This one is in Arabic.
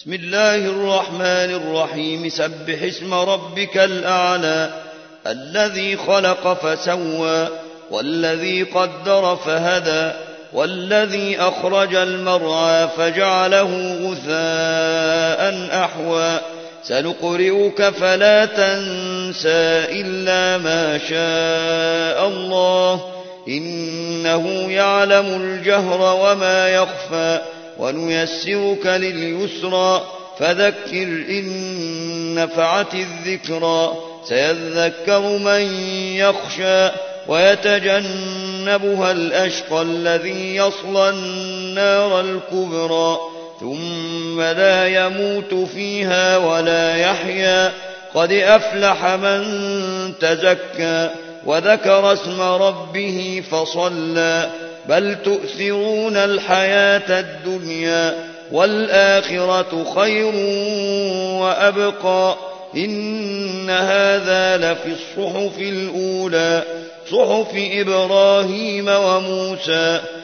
بسم الله الرحمن الرحيم سبح اسم ربك الأعلى الذي خلق فسوى والذي قدر فهدى والذي أخرج المرعى فجعله غثاء أحوى سنقرئك فلا تنسى إلا ما شاء الله إنه يعلم الجهر وما يخفى ونيسرك لليسرى فذكر إن نفعت الذكرى سيذكر من يخشى ويتجنبها الأشقى الذي يصلى النار الكبرى ثم لا يموت فيها ولا يحيا قد أفلح من تزكى وذكر اسم ربه فصلى بل تؤثرون الحياة الدنيا والآخرة خير وأبقى إن هذا لفي الصحف الأولى صحف إبراهيم وموسى